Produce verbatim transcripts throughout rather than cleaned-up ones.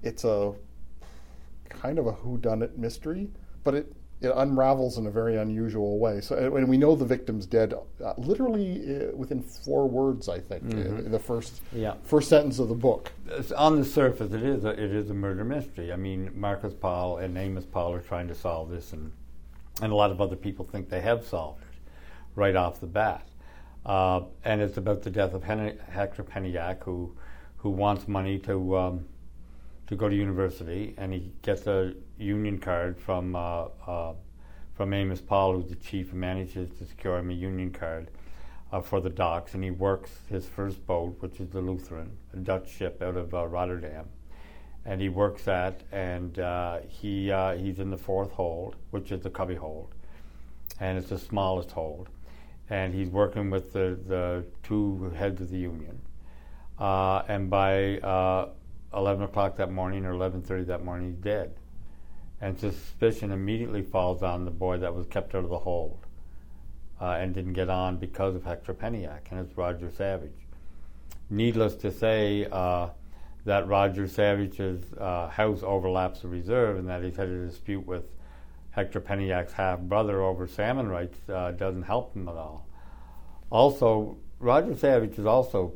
it's a kind of a whodunit mystery, but it, it unravels in a very unusual way. So, and we know the victim's dead, uh, literally uh, within four words, I think, mm-hmm. in, in the first yeah. first sentence of the book. On the surface, it is a, it is a murder mystery. I mean, Marcus Powell and Amos Powell are trying to solve this, and and a lot of other people think they have solved it right off the bat. Uh, and it's about the death of Hen- Hector Peniak, who who wants money to um, to go to university, and he gets a union card from uh, uh, from Amos Powell, who's the chief, and manages to secure him a union card uh, for the docks. And he works his first boat, which is the Lutheran, a Dutch ship out of uh, Rotterdam. And he works that, and uh, he uh, he's in the fourth hold, which is the cubby hold, and it's the smallest hold. And he's working with the, the two heads of the union. Uh, and by uh, eleven o'clock that morning, or eleven thirty that morning, he's dead. And suspicion immediately falls on the boy that was kept out of the hold uh, and didn't get on because of Hector Peniak, and it's Roger Savage. Needless to say, uh, that Roger Savage's uh, house overlaps the reserve, and that he's had a dispute with Hector Peniak's half-brother over salmon rights uh, doesn't help him at all. Also, Roger Savage is also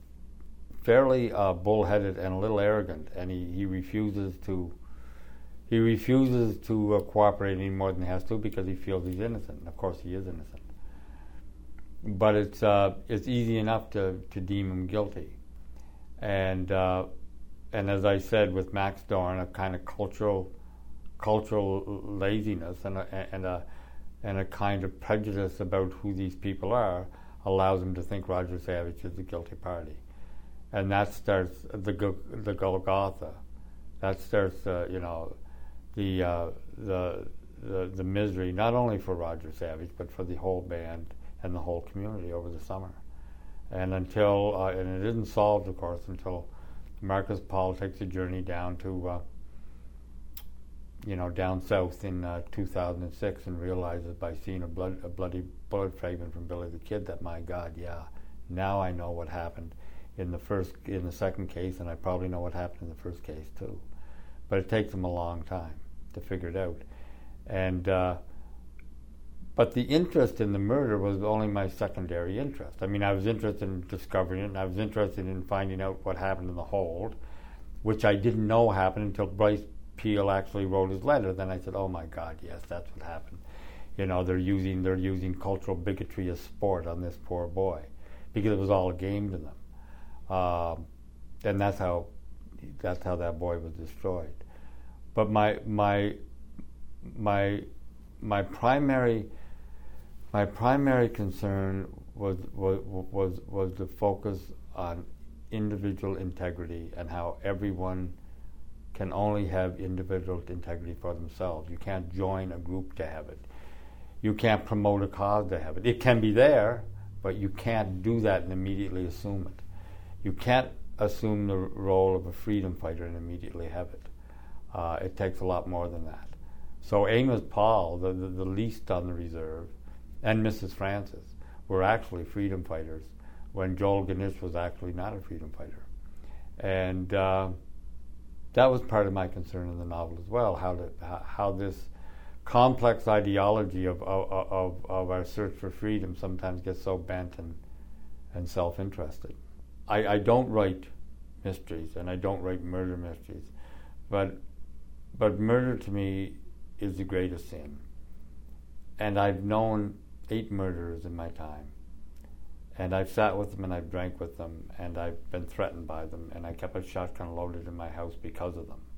fairly uh, bullheaded and a little arrogant, and he, he refuses to he refuses to uh, cooperate any more than he has to because he feels he's innocent. And of course, he is innocent. But it's uh, it's easy enough to, to deem him guilty. And uh, and as I said with Max Dorn, a kind of cultural cultural laziness and a, and a and a kind of prejudice about who these people are allows him to think Roger Savage is the guilty party, and that starts the the Golgotha. That starts uh, you know the, uh, the the the misery not only for Roger Savage but for the whole band and the whole community over the summer. And until, uh, and it isn't solved, of course, until Marcus Powell takes a journey down to, uh, you know, down south in uh, two thousand six and realizes by seeing a, blood, a bloody bullet fragment from Billy the Kid that, my God, yeah, now I know what happened in the first, in the second case, and I probably know what happened in the first case too. But it takes them a long time to figure it out. And, uh, But the interest in the murder was only my secondary interest. I mean, I was interested in discovering it, and I was interested in finding out what happened in the hold, which I didn't know happened until Bryce Peel actually wrote his letter. Then I said, "Oh my God, yes, that's what happened." You know, they're using they're using cultural bigotry as sport on this poor boy, because it was all a game to them, um, and that's how that's how that boy was destroyed. But my my my my primary My primary concern was, was was was the focus on individual integrity and how everyone can only have individual integrity for themselves. You can't join a group to have it. You can't promote a cause to have it. It can be there, but you can't do that and immediately assume it. You can't assume the role of a freedom fighter and immediately have it. Uh, it takes a lot more than that. So Amos Powell, the, the, the least on the reserve, and Missus Francis were actually freedom fighters when Joel Ganesh was actually not a freedom fighter. And uh, that was part of my concern in the novel as well, how to, how this complex ideology of, of, of, of our search for freedom sometimes gets so bent and, and self-interested. I, I don't write mysteries, and I don't write murder mysteries, but but murder to me is the greatest sin. And I've known eight murderers in my time, and I've sat with them and I've drank with them, and I've been threatened by them, and I kept a shotgun loaded in my house because of them.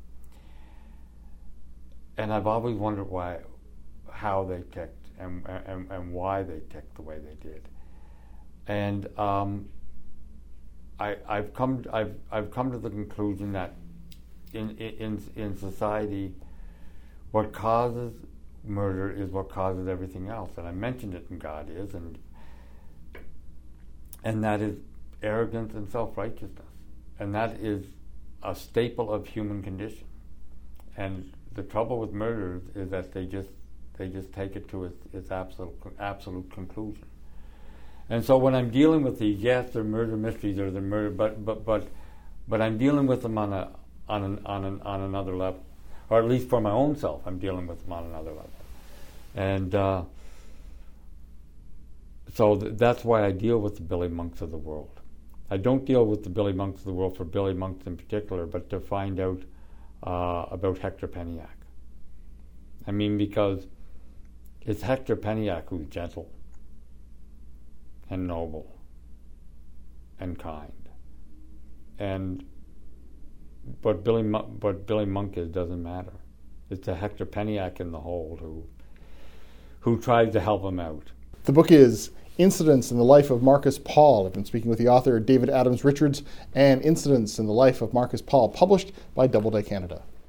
And I've always wondered why, how they ticked, and and, and why they ticked the way they did. And um, I, I've come I've I've come to the conclusion that in in in society, what causes murder is what causes everything else, and I mentioned it in God Is, and and that is arrogance and self-righteousness, and that is a staple of human condition. And the trouble with murders is that they just they just take it to its, its absolute absolute conclusion. And so when I'm dealing with these, yes, they're murder mysteries or they're murder, but but but but I'm dealing with them on a on an, on an, on another level, or at least for my own self, I'm dealing with them on another level, and uh, so th- that's why I deal with the Billy Monks of the world. I don't deal with the Billy Monks of the world for Billy Monks in particular, but to find out uh, about Hector Peniak. I mean, because it's Hector Peniak who's gentle and noble and kind, and but Billy Mon- but Billy Monk is doesn't matter. It's the Hector Peniak in the hold who who tries to help him out. The book is Incidents in the Life of Marcus Paul. I've been speaking with the author David Adams Richards, and Incidents in the Life of Marcus Paul, published by Doubleday Canada.